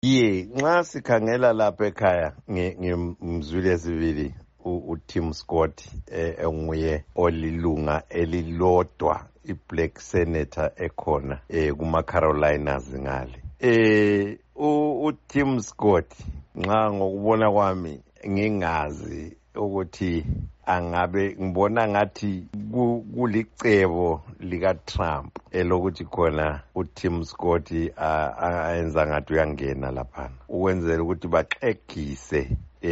Nxa sikhangela lapha ekhaya ngimzwile sibili uTim Scott enguye olilunga elilodwa iBlack Senator ekhona kuma Carolinas ngale. uTim Scott nxa ngokubona kwami ngingazi ukuthi angabe ngibona ngathi kulicebo lika Trump elokuthi khona uTim Scott ayenza ngathi uyangena lapha ukwenzela ukuthi baxegise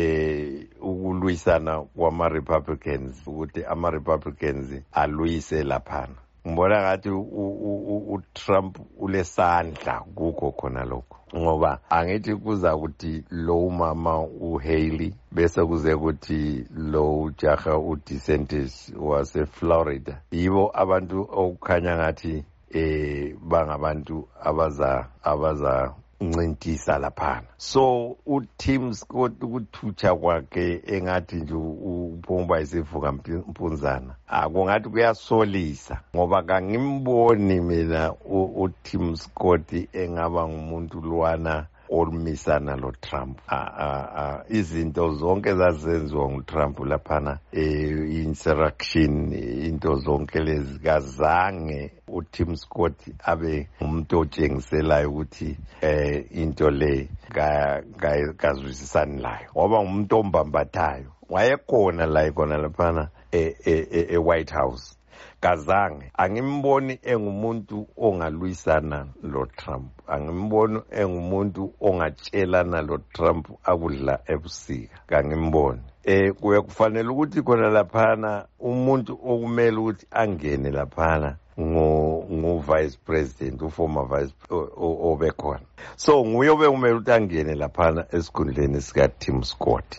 ukulwisana kwama Republicans ukuthi ama Republicans alwise lapha. Ngibona ngathi uTrump ulesandla kukho khona lokho ngoba angithi kuza ukuthi lo umama uHaley bese kuze ukuthi lo jaha uDeSantis wase Florida yibo abantu okukhanya ngathi bangabantu abaza ncintisa laphana. So uTim Scott ukuthutsha kwakhe engathi nje uphomba isivuka mpunzana akungathi kuyasolisa ngoba kangimboni mina uTim Scott engaba ngumuntu lwana olumisana lo Trump. Izinto zonke zazenziwa nguTrump laphana insurrection into zonke lezi kazange uTim Scott abe umuntu otshengiselayo ukuthi into le kazwisisani layo ngoba ngumuntu ombambathayo wayekhona laphana eWhite House kazange angimboni engumuntu ongalwisana lo Trump angimboni engumuntu ongatshelana lo Trump akudla ebusika kangimboni. Kufanele ukuthi khona laphana umuntu okumele ukuthi angene laphana ngu-vice president uformer vice obekhona so nguye obekumele ukuthi angene laphana esikhundleni sika Tim Scott.